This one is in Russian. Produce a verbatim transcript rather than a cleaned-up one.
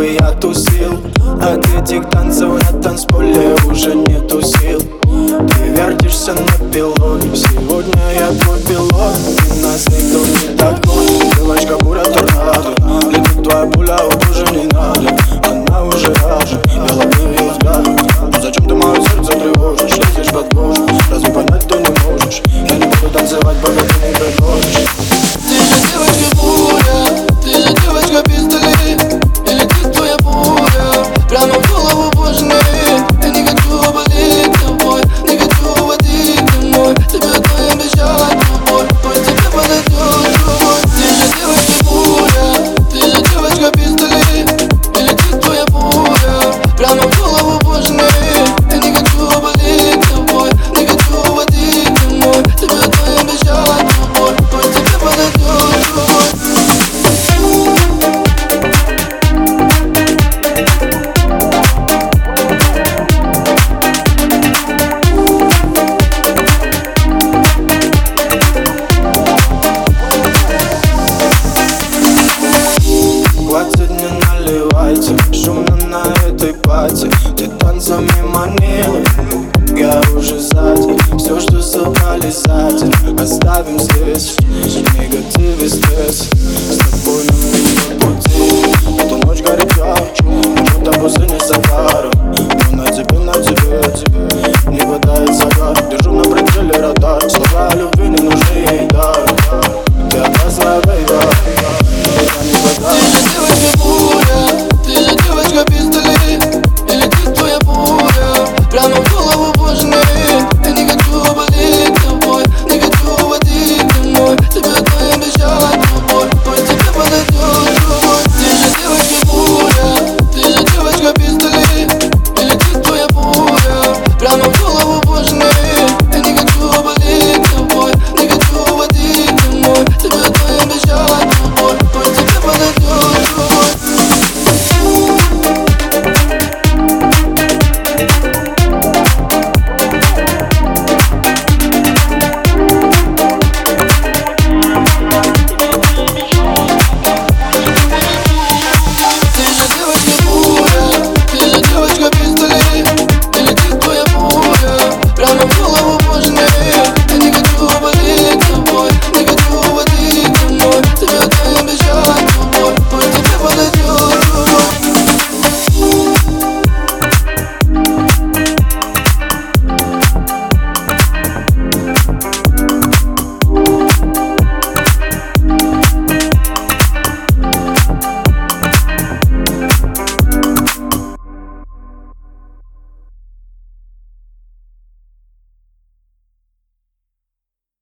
чтобы я тусил. От этих танцев на танцполе уже нету сил. Ты вертишься на пилоне, сегодня я твой пилот. И нас никто не догонит, девочка буря торнадо. Летит твоя пуля, вот уже не надо. Она уже раже, я ловлю ее взгляд. Но зачем ты мое сердце тревожишь, лезешь под кожу? Разве понять ты не можешь? Я не буду танцевать, пока ты не предложишь. Ты же девочка буря, ты же девочка пистолет. И летит твоя буря прямо в голову божьей. Я не хочу болеть тобой, не хочу водить домой. Тебе одной обещать любовь, пусть тебе подойдет другой. Ты же девочка буря, ты же девочка пистолет. И летит твоя буря прямо в голову божьей. Я не хочу болеть тобой, не хочу водить домой. Тебе одной обещать любовь, пусть тебе подойдет другой. Хватит, не наливайте, шумно на этой пати. Ты танцами манила, я уже сзади. Все, что собрали сзади, оставим здесь. Негатив и стресс, с тобой на